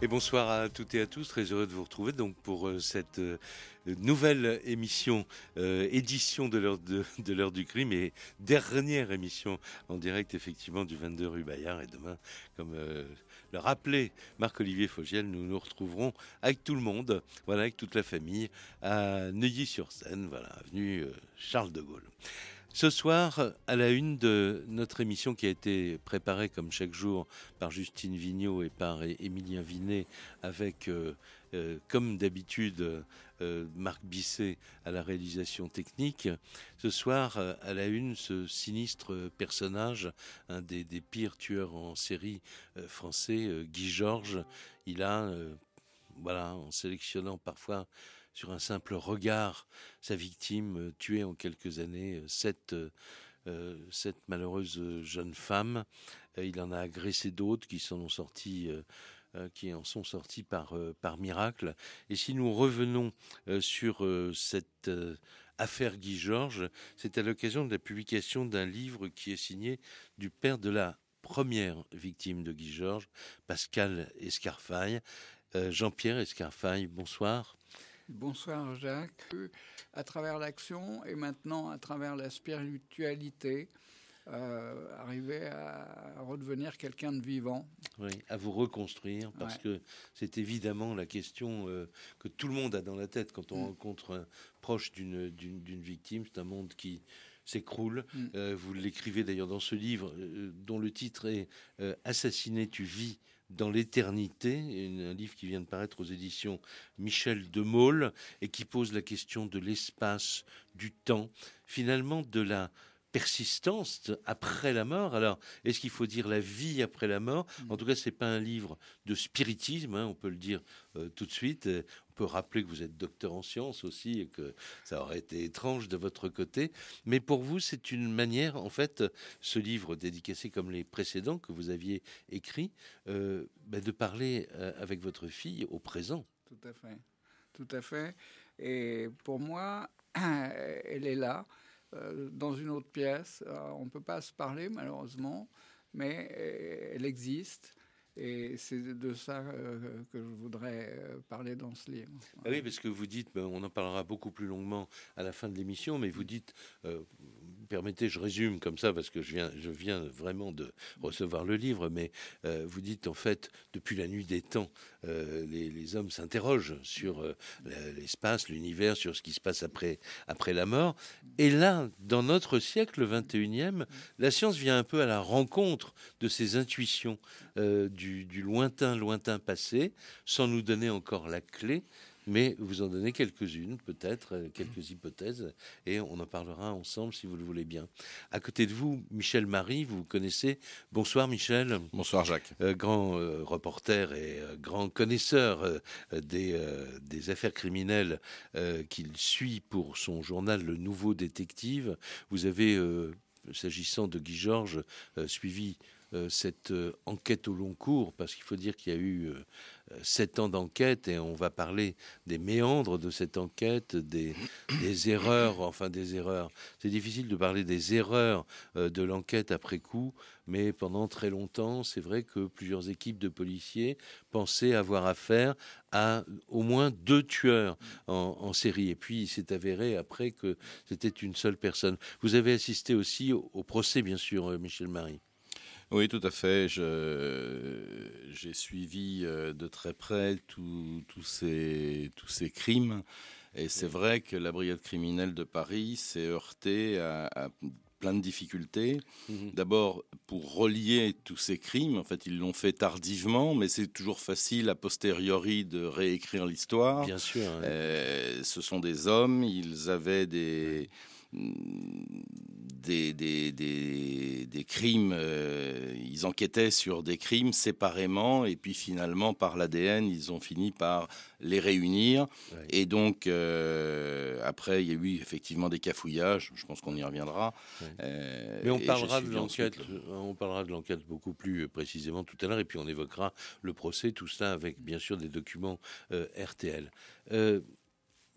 Et bonsoir à toutes et à tous, très heureux de vous retrouver donc pour cette nouvelle émission, édition de l'heure du crime et dernière émission en direct effectivement du 22 rue Bayard. Et demain, comme le rappelait Marc-Olivier Fogiel, nous nous retrouverons avec tout le monde, voilà, avec toute la famille, à Neuilly-sur-Seine, voilà, avenue Charles de Gaulle. Ce soir, à la une de notre émission qui a été préparée comme chaque jour par Justine Vignot et par Émilien Vinet avec, comme d'habitude, Marc Bisset à la réalisation technique. Ce soir, à la une, ce sinistre personnage, un des pires tueurs en série français, Guy Georges. Il a, voilà, en sélectionnant parfois sur un simple regard sa victime, tuée en quelques années, cette malheureuse jeune femme. Il en a agressé d'autres qui en sont sortis par miracle. Et si nous revenons sur cette affaire Guy Georges, c'est à l'occasion de la publication d'un livre qui est signé du père de la première victime de Guy Georges, Pascal Escarfaille. Jean-Pierre Escarfaille, bonsoir. Bonsoir Jacques. À travers l'action et maintenant à travers la spiritualité, arriver à redevenir quelqu'un de vivant. Oui, à vous reconstruire, parce que c'est évidemment la question que tout le monde a dans la tête quand on rencontre un proche d'une victime. C'est un monde qui s'écroule. Vous l'écrivez d'ailleurs dans ce livre dont le titre est Assassiné, tu vis dans l'éternité, un livre qui vient de paraître aux éditions Michel de Maulle et qui pose la question de l'espace, du temps, finalement de la persistance après la mort. Alors, est-ce qu'il faut dire la vie après la mort ? En tout cas, c'est pas un livre de spiritisme, hein, on peut le dire tout de suite. On peut rappeler que vous êtes docteur en sciences aussi et que ça aurait été étrange de votre côté. Mais pour vous, c'est une manière, en fait, ce livre dédicacé comme les précédents que vous aviez écrits, de parler avec votre fille au présent. Tout à fait. Tout à fait. Et pour moi, elle est là, dans une autre pièce. On ne peut pas se parler, malheureusement, mais elle existe. Et c'est de ça que je voudrais parler dans ce livre. Ah oui, parce que vous dites, on en parlera beaucoup plus longuement à la fin de l'émission, mais vous dites, permettez, je résume comme ça, parce que je viens vraiment de recevoir le livre, mais vous dites, en fait, depuis la nuit des temps, les hommes s'interrogent sur l'espace, l'univers, sur ce qui se passe après la mort. Et là, dans notre siècle, le 21e, la science vient un peu à la rencontre de ces intuitions du lointain passé, sans nous donner encore la clé, mais vous en donnez quelques-unes, peut-être, quelques hypothèses, et on en parlera ensemble si vous le voulez bien. À côté de vous, Michel Marie, vous connaissez. Bonsoir Michel. Bonsoir Jacques. Grand reporter et grand connaisseur des affaires criminelles qu'il suit pour son journal Le Nouveau Détective. Vous avez, s'agissant de Guy Georges, suivi cette enquête au long cours, parce qu'il faut dire qu'il y a eu 7 ans d'enquête et on va parler des méandres de cette enquête, des erreurs, enfin des erreurs. C'est difficile de parler des erreurs de l'enquête après coup, mais pendant très longtemps, c'est vrai que plusieurs équipes de policiers pensaient avoir affaire à au moins 2 tueurs en série. Et puis, il s'est avéré après que c'était une seule personne. Vous avez assisté aussi au procès, bien sûr, Michel Marie. Oui, tout à fait. J'ai suivi de très près tous ces crimes. Et c'est vrai que la brigade criminelle de Paris s'est heurtée à plein de difficultés. D'abord, pour relier tous ces crimes, en fait, ils l'ont fait tardivement, mais c'est toujours facile a posteriori de réécrire l'histoire. Bien sûr. Hein. Ce sont des hommes, ils avaient des crimes, ils enquêtaient sur des crimes séparément et puis finalement par l'ADN ils ont fini par les réunir. Ouais. Et donc après il y a eu effectivement des cafouillages, je pense qu'on y reviendra. Ouais. Mais on parlera de l'enquête beaucoup plus précisément tout à l'heure et puis on évoquera le procès, tout cela avec bien sûr des documents RTL.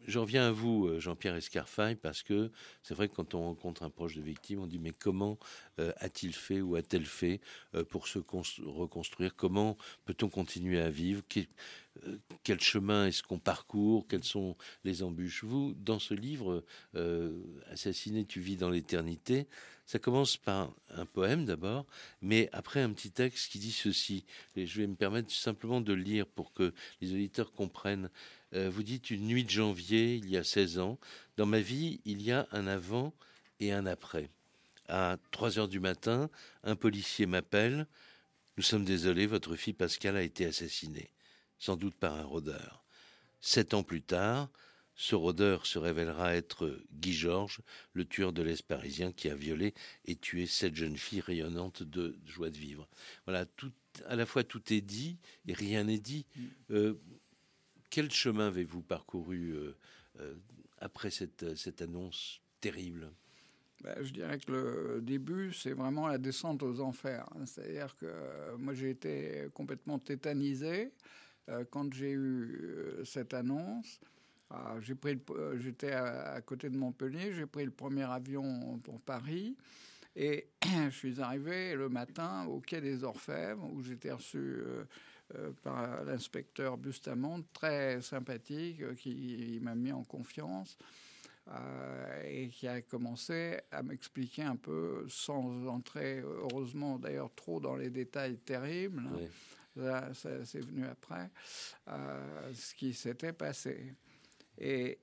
je reviens à vous, Jean-Pierre Escarfaille, parce que c'est vrai que quand on rencontre un proche de victime, on dit mais comment a-t-il fait ou a-t-elle fait pour se reconstruire? Comment peut-on continuer à vivre? Quel chemin est-ce qu'on parcourt? Quelles sont les embûches? Vous, dans ce livre, Assassiné, tu vis dans l'éternité, ça commence par un poème d'abord, mais après un petit texte qui dit ceci. Et je vais me permettre simplement de le lire pour que les auditeurs comprennent. Vous dites: une nuit de janvier, il y a 16 ans, dans ma vie, il y a un avant et un après. À 3 heures du matin, un policier m'appelle. Nous sommes désolés, votre fille Pascale a été assassinée, sans doute par un rôdeur. 7 ans plus tard, ce rôdeur se révélera être Guy Georges, le tueur de l'Est parisien qui a violé et tué cette jeune fille rayonnante de joie de vivre. Voilà, à la fois tout est dit et rien n'est dit. Quel chemin avez-vous parcouru après cette annonce terrible? Je dirais que le début, c'est vraiment la descente aux enfers. C'est-à-dire que moi, j'ai été complètement tétanisé quand j'ai eu cette annonce. J'étais à côté de Montpellier, j'ai pris le premier avion pour Paris et je suis arrivé le matin au quai des Orfèvres où j'étais reçu par l'inspecteur Bustamante, très sympathique, qui m'a mis en confiance. Et qui a commencé à m'expliquer un peu, sans entrer, heureusement d'ailleurs, trop dans les détails terribles, oui. Ça c'est venu après, ce qui s'était passé. Et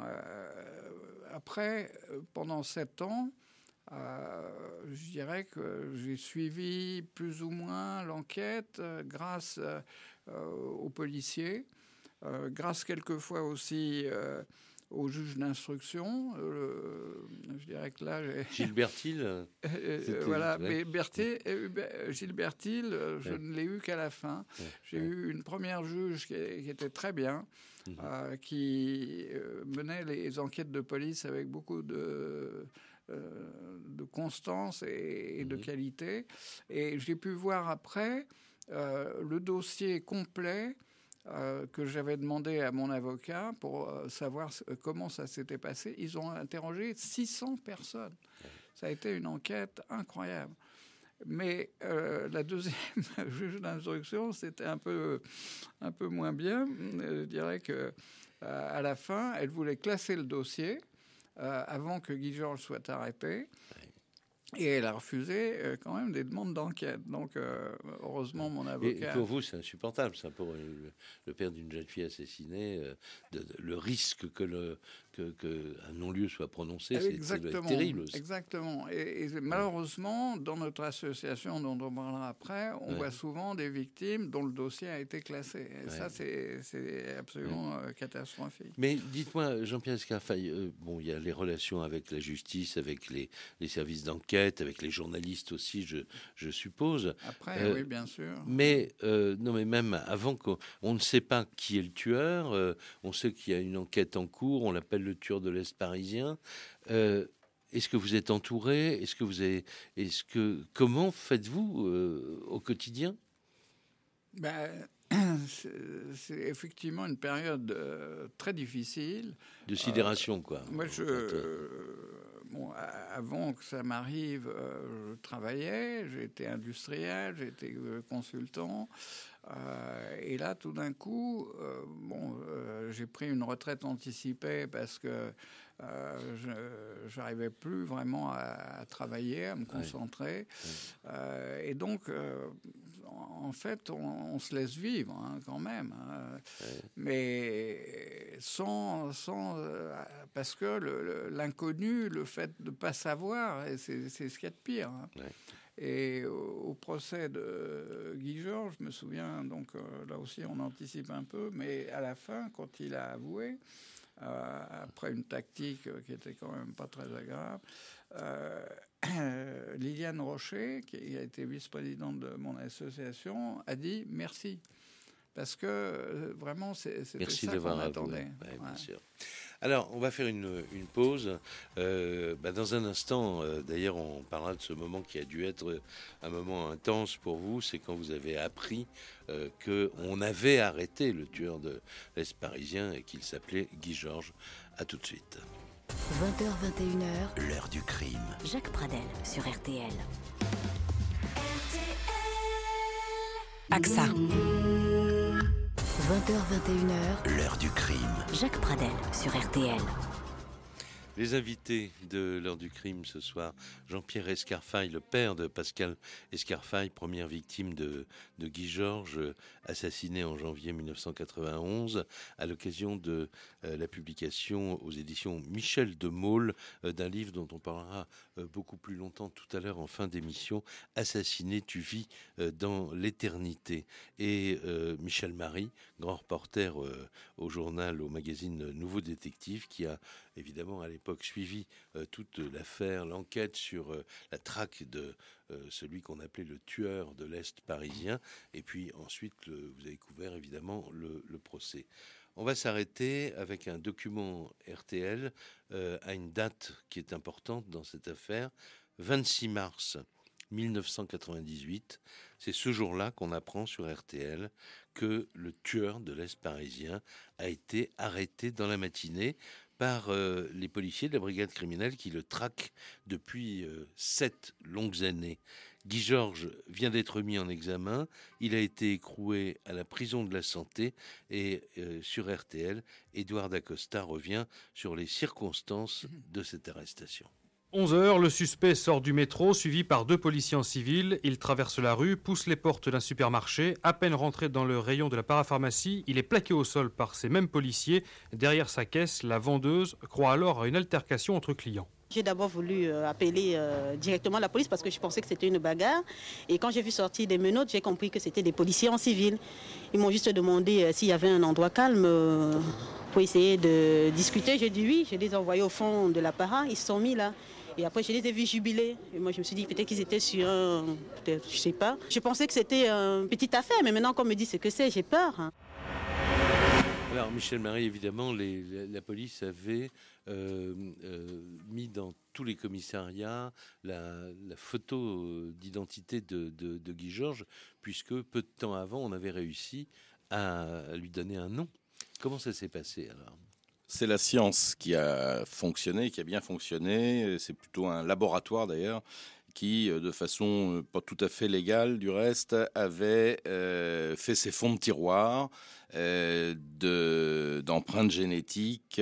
après, pendant 7 ans, je dirais que j'ai suivi plus ou moins l'enquête grâce aux policiers, grâce quelquefois aussi au juge d'instruction. Je dirais que là... Gilles Bertil voilà, ouais. Mais Gilles Bertil, je ne l'ai eu qu'à la fin. J'ai eu une première juge qui était très bien, qui menait les enquêtes de police avec beaucoup de constance et de qualité. Et j'ai pu voir après le dossier complet que j'avais demandé à mon avocat pour savoir comment ça s'était passé. Ils ont interrogé 600 personnes. Ça a été une enquête incroyable. Mais la deuxième juge d'instruction, c'était un peu moins bien. Je dirais que à la fin, elle voulait classer le dossier avant que Guy Georges soit arrêté. Et elle a refusé quand même des demandes d'enquête. Donc, heureusement, mon avocat... Et pour vous, c'est insupportable, ça, pour le père d'une jeune fille assassinée, le risque que un non-lieu soit prononcé, c'est terrible aussi. Exactement. Et malheureusement, dans notre association, dont on parlera après, on voit souvent des victimes dont le dossier a été classé. Et ça, c'est absolument catastrophique. Mais dites-moi, Jean-Pierre Escarfaille, bon, il y a les relations avec la justice, avec les services d'enquête, avec les journalistes aussi, je suppose. Après, oui, bien sûr. Mais non, mais même avant qu'on ne sait pas qui est le tueur, on sait qu'il y a une enquête en cours, on l'appelle le tueur de l'Est parisien. Est-ce que vous êtes entouré? Comment faites-vous au quotidien? C'est effectivement une période très difficile. De sidération, quoi. Moi, avant que ça m'arrive, je travaillais, j'étais industriel, j'étais consultant. Et là, tout d'un coup, j'ai pris une retraite anticipée parce que je n'arrivais plus vraiment à travailler, à me concentrer. Et donc, en fait, on se laisse vivre quand même. Mais parce que l'inconnu, le fait de ne pas savoir, c'est ce qu'il y a de pire. Et au procès de Guy Georges, je me souviens, donc là aussi on anticipe un peu, mais à la fin, quand il a avoué, après une tactique qui était quand même pas très agréable, Liliane Rocher, qui a été vice-présidente de mon association, a dit merci. parce que vraiment, c'était Merci ça d'avoir qu'on avoué. attendait. Ouais, bien Ouais. sûr. Alors, on va faire une pause. Dans un instant, d'ailleurs, on parlera de ce moment qui a dû être un moment intense pour vous. C'est quand vous avez appris qu'on avait arrêté le tueur de l'Est parisien et qu'il s'appelait Guy Georges. À tout de suite. 20h, 21h, L'heure du crime. Jacques Pradel sur RTL. AXA. 20h, 21h, L'heure du crime. Jacques Pradel sur RTL. Les invités de l'heure du crime ce soir, Jean-Pierre Escarfaille, le père de Pascal Escarfaille, première victime de Guy Georges, assassiné en janvier 1991, à l'occasion de la publication aux éditions Michel de Maulle d'un livre dont on parlera beaucoup plus longtemps tout à l'heure en fin d'émission, Assassiné, tu vis dans l'éternité. Et Michel Marie, grand reporter au journal, au magazine Nouveau Détective, qui a évidemment à l'époque suivi toute l'affaire, l'enquête sur la traque de celui qu'on appelait le tueur de l'Est parisien. Et puis ensuite, vous avez couvert évidemment le procès. On va s'arrêter avec un document RTL à une date qui est importante dans cette affaire, 26 mars 1998. C'est ce jour-là qu'on apprend sur RTL que le tueur de l'Est parisien a été arrêté dans la matinée par les policiers de la brigade criminelle qui le traquent depuis 7 longues années. Guy Georges vient d'être mis en examen. Il a été écroué à la prison de la Santé et sur RTL, Édouard Dacosta revient sur les circonstances de cette arrestation. 11h, le suspect sort du métro, suivi par 2 policiers en civil. Il traverse la rue, pousse les portes d'un supermarché. À peine rentré dans le rayon de la parapharmacie, il est plaqué au sol par ces mêmes policiers. Derrière sa caisse, la vendeuse croit alors à une altercation entre clients. J'ai d'abord voulu appeler directement la police parce que je pensais que c'était une bagarre. Et quand j'ai vu sortir des menottes, j'ai compris que c'était des policiers en civil. Ils m'ont juste demandé s'il y avait un endroit calme pour essayer de discuter. J'ai dit oui, je les ai envoyés au fond de la para, ils se sont mis là. Et après, je les ai vus jubiler. Et moi, je me suis dit peut-être qu'ils étaient sur un... Peut-être, je sais pas. Je pensais que c'était une petite affaire, mais maintenant qu'on me dit ce que c'est, j'ai peur. Hein. Alors, Michel Marie, évidemment, la police avait mis dans tous les commissariats la photo d'identité de Guy Georges, puisque peu de temps avant, on avait réussi à lui donner un nom. Comment ça s'est passé alors ? C'est la science qui a fonctionné, qui a bien fonctionné. C'est plutôt un laboratoire d'ailleurs qui, de façon pas tout à fait légale du reste, avait fait ses fonds de tiroir d'empreintes génétiques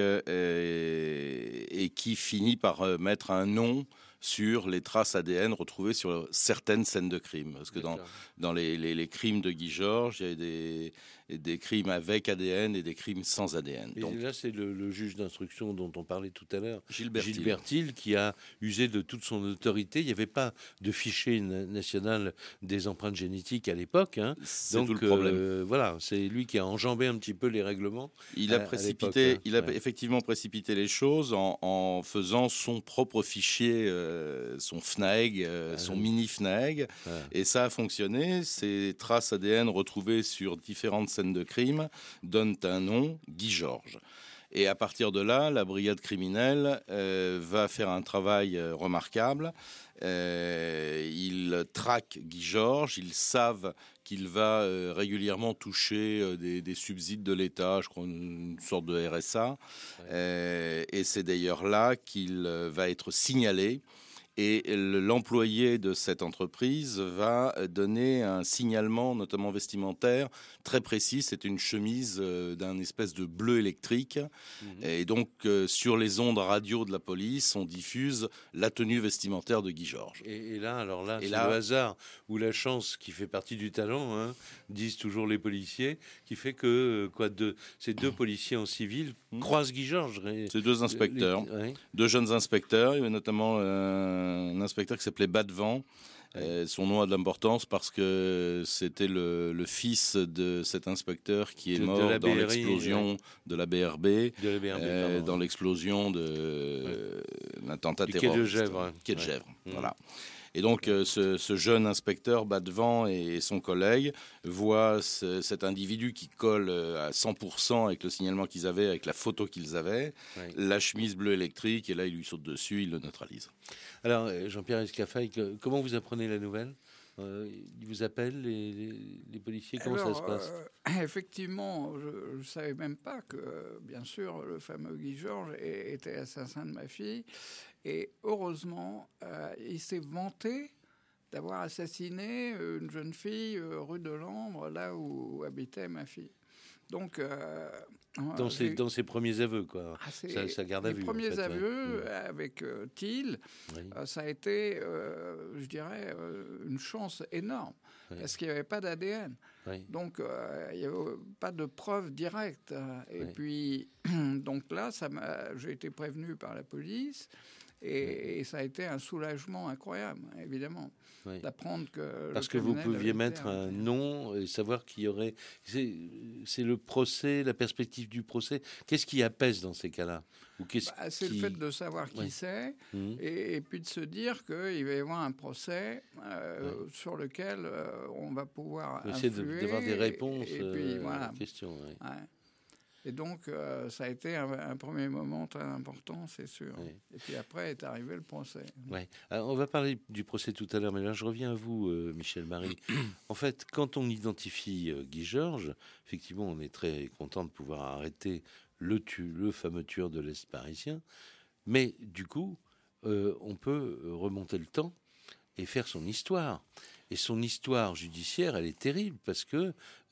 et qui finit par mettre un nom sur les traces ADN retrouvées sur certaines scènes de crime. Parce que dans les crimes de Guy Georges, il y a des crimes avec ADN et des crimes sans ADN. Et là, c'est le juge d'instruction dont on parlait tout à l'heure, Gilbert Thiel, qui a usé de toute son autorité. Il n'y avait pas de fichier national des empreintes génétiques à l'époque. Hein. C'est tout le problème. Voilà, c'est lui qui a enjambé un petit peu les règlements. Il a effectivement précipité les choses en faisant son propre fichier, son FNAEG, son mini FNAEG. Et ça a fonctionné. Ces traces ADN retrouvées sur différentes scènes de crime donnent un nom, Guy Georges. Et à partir de là, la brigade criminelle va faire un travail remarquable. Ils traquent Guy Georges, ils savent qu'il va régulièrement toucher des subsides de l'État, je crois une sorte de RSA. Et c'est d'ailleurs là qu'il va être signalé. Et l'employé de cette entreprise va donner un signalement, notamment vestimentaire, très précis. C'est une chemise d'un espèce de bleu électrique. Et donc, sur les ondes radio de la police, on diffuse la tenue vestimentaire de Guy Georges. Et là, c'est le hasard ou la chance qui fait partie du talent, hein, disent toujours les policiers, qui fait que ces 2 policiers en civil croisent Guy Georges. C'est 2 inspecteurs, 2 jeunes inspecteurs. Il y avait notamment un inspecteur qui s'appelait Badevant. Son nom a de l'importance parce que c'était le fils de cet inspecteur qui est mort dans l'explosion de la BRB, dans l'explosion d'un attentat terroriste. Quai de Gesvres. Voilà. Et donc, ce jeune inspecteur Badevant et son collègue voient cet individu qui colle à 100% avec le signalement qu'ils avaient, avec la photo qu'ils avaient, la chemise bleue électrique, et là, il lui saute dessus, il le neutralise. Alors, Jean-Pierre Escarfaille, comment vous apprenez la nouvelle ? Ils vous appellent, les policiers, comment ça se passe ? Effectivement, je ne savais même pas que, bien sûr, le fameux Guy Georges était l'assassin de ma fille. Et heureusement, il s'est vanté d'avoir assassiné une jeune fille rue de Lambre, là où habitait ma fille. Donc, dans ses premiers aveux, quoi. Ça garde à vue. Les premiers aveux avec Thiel, ça a été, je dirais, une chance énorme, parce qu'il n'y avait pas d'ADN. Donc, il n'y avait pas de preuve directe. Et puis, donc là, j'ai été prévenu par la police. Et ça a été un soulagement incroyable, évidemment, d'apprendre que... Parce que vous pouviez mettre un nom et savoir qu'il y aurait... C'est le procès, la perspective du procès. Qu'est-ce qui apaise dans ces cas-là ? C'est le fait de savoir qui c'est, et puis de se dire qu'il va y avoir un procès sur lequel on va pouvoir influer. Essayer d'avoir des réponses aux questions. Et donc, ça a été un premier moment très important, c'est sûr. Et puis après est arrivé le procès. Alors, on va parler du procès tout à l'heure, mais là, je reviens à vous, Michel Marie. En fait, quand on identifie Guy Georges, effectivement, on est très content de pouvoir arrêter le fameux tueur de l'Est parisien. Mais du coup, on peut remonter le temps et faire son histoire. Et son histoire judiciaire, elle est terrible parce que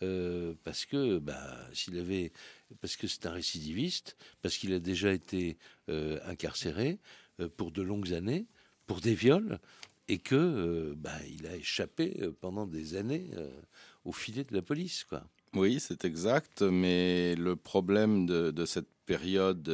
c'est un récidiviste, parce qu'il a déjà été incarcéré pour de longues années, pour des viols, et que il a échappé pendant des années au filet de la police, quoi. Oui, c'est exact, mais le problème de cette période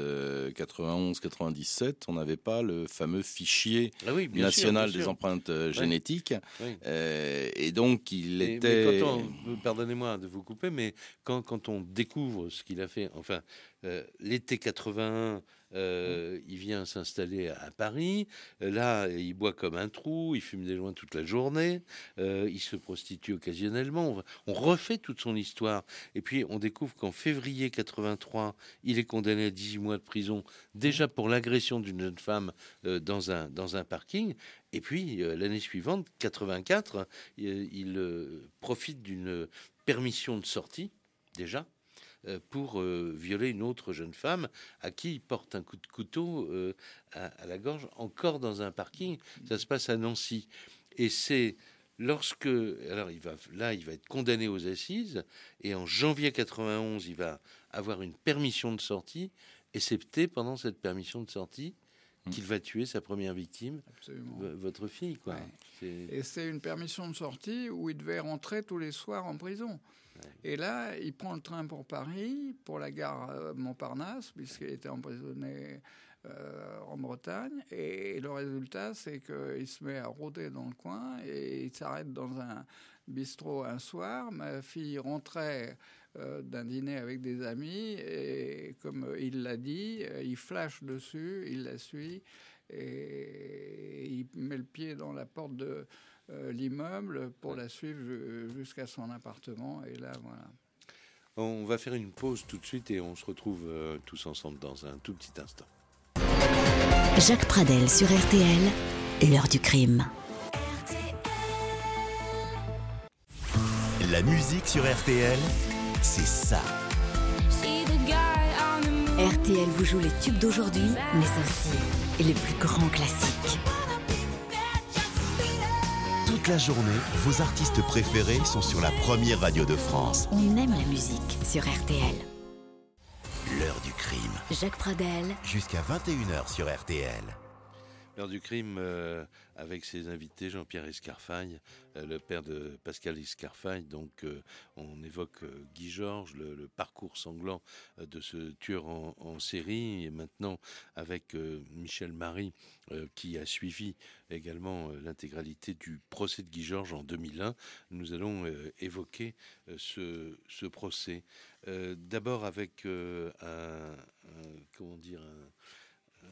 91-97, on n'avait pas le fameux fichier national des empreintes génétiques. Et donc, mais pardonnez-moi de vous couper, mais quand on découvre ce qu'il a fait, enfin, l'été 81, il vient s'installer à Paris. Là, il boit comme un trou, il fume des joints toute la journée, il se prostitue occasionnellement. On refait toute son histoire. Et puis, on découvre qu'en février 83, il est condamné à 18 mois de prison, déjà pour l'agression d'une jeune femme dans un parking. Et puis, l'année suivante, 84, il profite d'une permission de sortie, déjà, pour violer une autre jeune femme à qui il porte un coup de couteau à la gorge, encore dans un parking. Ça se passe à Nancy. Et c'est lorsque... Alors, il va être condamné aux assises, et en janvier 91, il va avoir une permission de sortie, et c'est peut-être pendant cette permission de sortie qu'il va tuer sa première victime, votre fille, quoi. Et c'est une permission de sortie où il devait rentrer tous les soirs en prison. Et là, il prend le train pour Paris, pour la gare Montparnasse, puisqu'il était emprisonné en Bretagne. Et le résultat, c'est qu'il se met à rôder dans le coin et il s'arrête dans un bistrot un soir. Ma fille rentrait d'un dîner avec des amis et comme il l'a dit, il flash dessus, il la suit et il met le pied dans la porte de l'immeuble pour la suivre jusqu'à son appartement. Et là, voilà. On va faire une pause tout de suite et on se retrouve tous ensemble dans un tout petit instant. Jacques Pradel sur RTL, l'heure du crime. La musique sur RTL, c'est ça. RTL vous joue les tubes d'aujourd'hui, mais aussi les plus grands classiques. Toute la journée, vos artistes préférés sont sur la première radio de France. On aime la musique sur RTL. L'heure du crime. Jacques Pradel. Jusqu'à 21h sur RTL. L'heure du crime avec ses invités, Jean-Pierre Escarfaille, le père de Pascal Escarfaille. Donc on évoque Guy Georges, le parcours sanglant de ce tueur en série. Et maintenant avec Michel Marie qui a suivi également l'intégralité du procès de Guy Georges en 2001. Nous allons évoquer ce procès. D'abord avec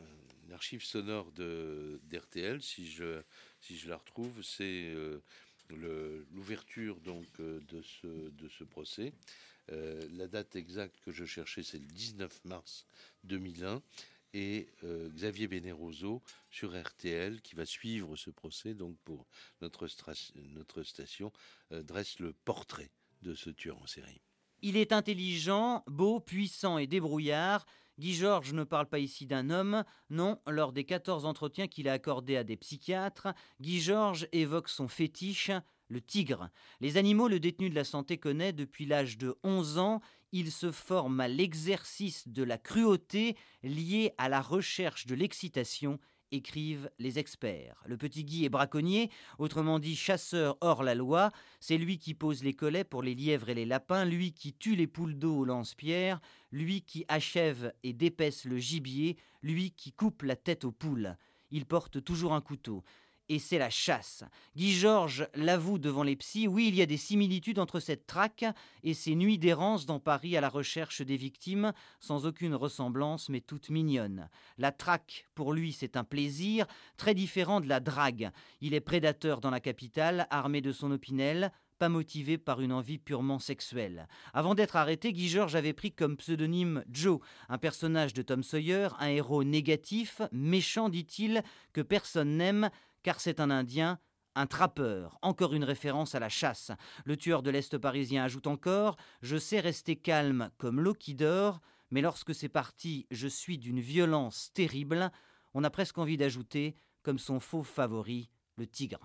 archive sonore d'RTL, si je la retrouve, c'est l'ouverture donc de ce procès. La date exacte que je cherchais, c'est le 19 mars 2001. Et Xavier Bénéroso sur RTL, qui va suivre ce procès, donc pour notre station, dresse le portrait de ce tueur en série. Il est intelligent, beau, puissant et débrouillard. Guy Georges ne parle pas ici d'un homme. Non, lors des 14 entretiens qu'il a accordés à des psychiatres, Guy Georges évoque son fétiche, le tigre. Les animaux, le détenu de la santé connaît depuis l'âge de 11 ans. Il se forme à l'exercice de la cruauté liée à la recherche de l'excitation, écrivent les experts. Le petit Guy est braconnier, autrement dit chasseur hors la loi. C'est lui qui pose les collets pour les lièvres et les lapins, lui qui tue les poules d'eau au lance-pierre, lui qui achève et dépaisse le gibier, lui qui coupe la tête aux poules. Il porte toujours un couteau. Et c'est la chasse. Guy Georges l'avoue devant les psys, oui, il y a des similitudes entre cette traque et ces nuits d'errance dans Paris à la recherche des victimes, sans aucune ressemblance, mais toute mignonne. La traque, pour lui, c'est un plaisir, très différent de la drague. Il est prédateur dans la capitale, armé de son opinel, pas motivé par une envie purement sexuelle. Avant d'être arrêté, Guy Georges avait pris comme pseudonyme Joe, un personnage de Tom Sawyer, un héros négatif, méchant, dit-il, que personne n'aime, car c'est un Indien, un trappeur. Encore une référence à la chasse. Le tueur de l'Est parisien ajoute encore « Je sais rester calme comme l'eau qui dort, mais lorsque c'est parti, je suis d'une violence terrible. » On a presque envie d'ajouter, comme son faux favori, le tigre.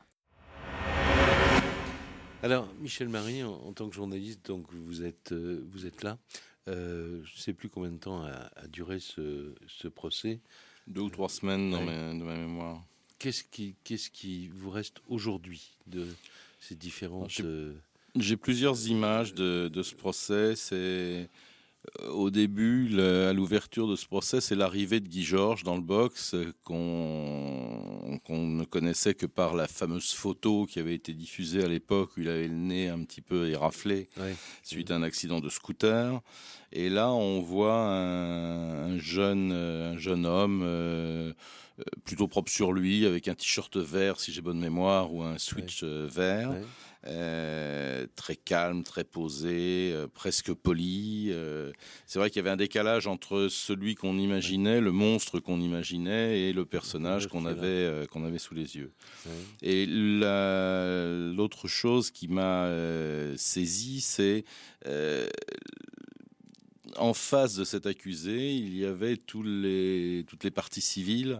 Alors, Michel Marie, en tant que journaliste, donc vous êtes là. Je ne sais plus combien de temps a duré ce procès. 2 ou 3 semaines de ma mémoire. Qu'est-ce qui vous reste aujourd'hui de ces différentes... J'ai plusieurs images de ce procès. C'est au début, à l'ouverture de ce procès, c'est l'arrivée de Guy Georges dans le box qu'on ne connaissait que par la fameuse photo qui avait été diffusée à l'époque où il avait le nez un petit peu éraflé suite à un accident de scooter. Et là, on voit un jeune homme plutôt propre sur lui, avec un t-shirt vert, si j'ai bonne mémoire, ou un switch vert. Très calme, très posé, presque poli. C'est vrai qu'il y avait un décalage entre celui qu'on imaginait, le monstre qu'on imaginait, et le personnage qu'on avait sous les yeux. Et l'autre chose qui m'a saisi, c'est en face de cet accusé, il y avait toutes les parties civiles,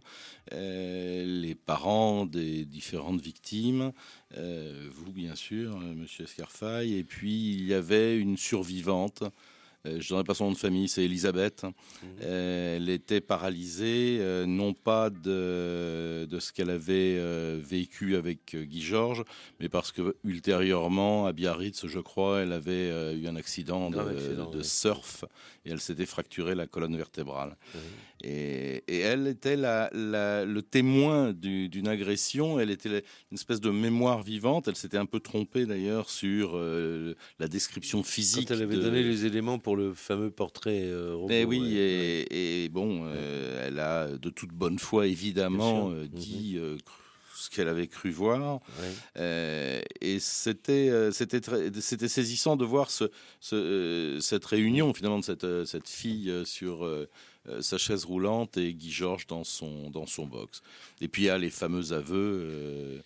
les parents des différentes victimes, vous bien sûr, monsieur Escarfaille, et puis il y avait une survivante. Je ne donnerai pas son nom de famille, c'est Elisabeth. Elle était paralysée, non pas de ce qu'elle avait vécu avec Guy Georges, mais parce que ultérieurement, à Biarritz, je crois, elle avait eu un accident de surf et elle s'était fracturée la colonne vertébrale. Et elle était le témoin d'une agression. Elle était une espèce de mémoire vivante. Elle s'était un peu trompée d'ailleurs sur la description physique. Quand elle avait donné les éléments pour le fameux portrait robot. Mais oui, et bon, elle a de toute bonne foi évidemment dit ce qu'elle avait cru voir. Et c'était saisissant de voir cette réunion finalement de cette fille sur sa chaise roulante et Guy Georges dans son box. Et puis il y a les fameux aveux.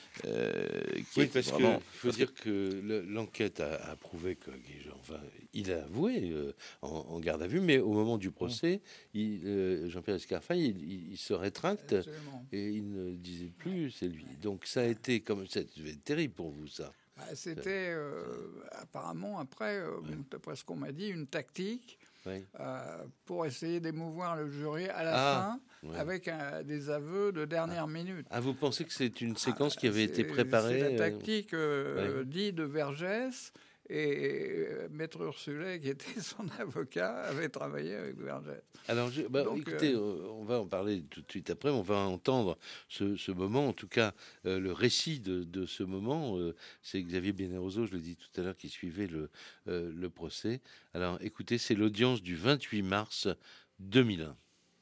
Oui, parce qu'il faut dire que l'enquête a prouvé que il a avoué en garde à vue, mais au moment du procès, Jean-Pierre Escarfaille, il se rétracte. Absolument. Et il ne disait plus c'est lui. Donc ça a été ça devait être terrible pour vous, ça. C'était apparemment après, d'après ce qu'on m'a dit, une tactique. Pour essayer d'émouvoir le jury à la fin avec des aveux de dernière minute. Vous pensez que c'est une séquence qui avait été préparée? C'est la tactique dite de Vergès, et Maître Ursulet, qui était son avocat, avait travaillé avec Vergès. Alors, écoutez, on va en parler tout de suite après. On va entendre ce moment, en tout cas le récit de ce moment. C'est Xavier Bénéroso, je le dis tout à l'heure, qui suivait le procès. Alors, écoutez, c'est l'audience du 28 mars 2001.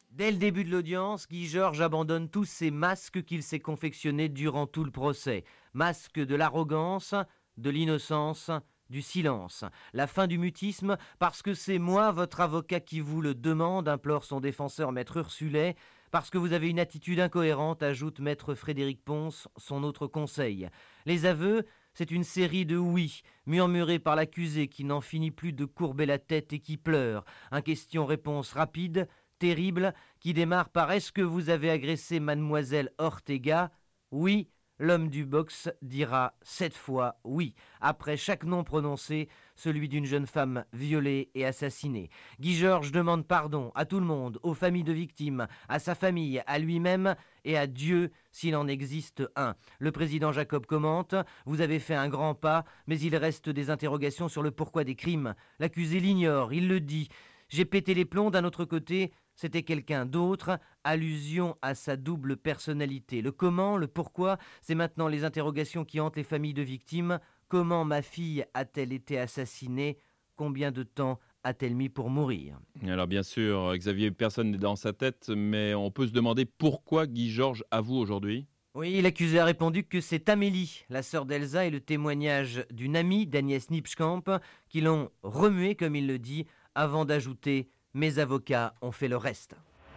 Dès le début de l'audience, Guy Georges abandonne tous ces masques qu'il s'est confectionnés durant tout le procès. Masques de l'arrogance, de l'innocence, du silence. La fin du mutisme, parce que c'est moi, votre avocat, qui vous le demande, implore son défenseur, maître Ursulet. Parce que vous avez une attitude incohérente, ajoute maître Frédéric Ponce, son autre conseil. Les aveux, c'est une série de oui, murmurés par l'accusé qui n'en finit plus de courber la tête et qui pleure. Un question-réponse rapide, terrible, qui démarre par « Est-ce que vous avez agressé mademoiselle Ortega ?» Oui, l'homme du box dira 7 fois oui. Après chaque nom prononcé, celui d'une jeune femme violée et assassinée. Guy Georges demande pardon à tout le monde, aux familles de victimes, à sa famille, à lui-même et à Dieu s'il en existe un. Le président Jacob commente « Vous avez fait un grand pas, mais il reste des interrogations sur le pourquoi des crimes. L'accusé l'ignore, il le dit. J'ai pété les plombs d'un autre côté. » C'était quelqu'un d'autre, allusion à sa double personnalité. Le comment, le pourquoi, c'est maintenant les interrogations qui hantent les familles de victimes. Comment ma fille a-t-elle été assassinée? Combien de temps a-t-elle mis pour mourir? Alors bien sûr, Xavier, personne n'est dans sa tête, mais on peut se demander pourquoi Guy Georges avoue aujourd'hui? Oui, l'accusé a répondu que c'est Amélie, la sœur d'Elsa, et le témoignage d'une amie d'Agnès Nipschkamp qui l'ont remué, comme il le dit, avant d'ajouter « Mes avocats ont fait le reste ».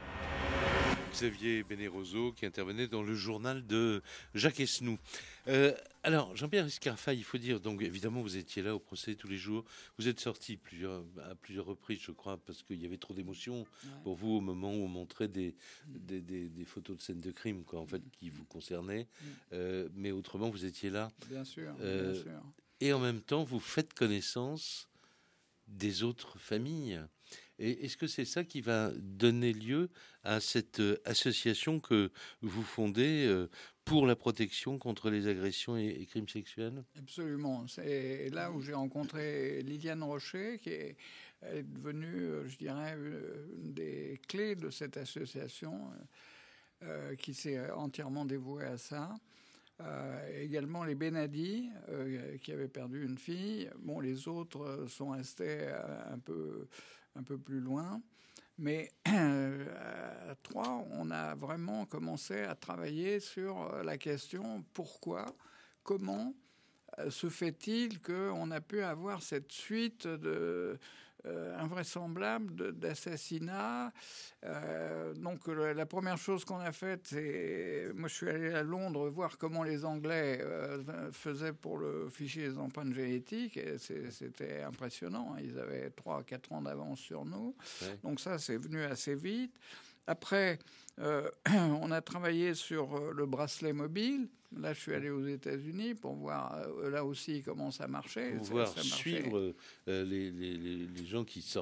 Xavier Bénéroso qui intervenait dans le journal de Jacques Esnoux. Alors, Jean-Pierre Escarfaille, il faut dire, donc évidemment, vous étiez là au procès tous les jours. Vous êtes sorti à plusieurs reprises, je crois, parce qu'il y avait trop d'émotions pour vous au moment où on montrait des photos de scènes de crime, quoi, en fait, qui vous concernaient. Mais autrement, vous étiez là. Bien sûr, bien sûr. Et en même temps, vous faites connaissance des autres familles. Et est-ce que c'est ça qui va donner lieu à cette association que vous fondez pour la protection contre les agressions et crimes sexuels? Absolument. C'est là où j'ai rencontré Liliane Rocher, qui est devenue, je dirais, une des clés de cette association, qui s'est entièrement dévouée à ça. Également les Benadi, qui avaient perdu une fille. Bon, les autres sont restés un peu plus loin. Mais à 3, on a vraiment commencé à travailler sur la question pourquoi, comment se fait-il qu'on a pu avoir cette suite invraisemblable d'assassinats. Donc la première chose qu'on a faite, c'est... Moi, je suis allé à Londres voir comment les Anglais faisaient pour le fichier des empreintes génétiques. Et c'était impressionnant. Ils avaient 3-4 ans d'avance sur nous. Ouais. Donc ça, c'est venu assez vite. Après, on a travaillé sur le bracelet mobile. Là, je suis allé aux États-Unis pour voir là aussi comment ça marchait. Pour voir suivre les gens qui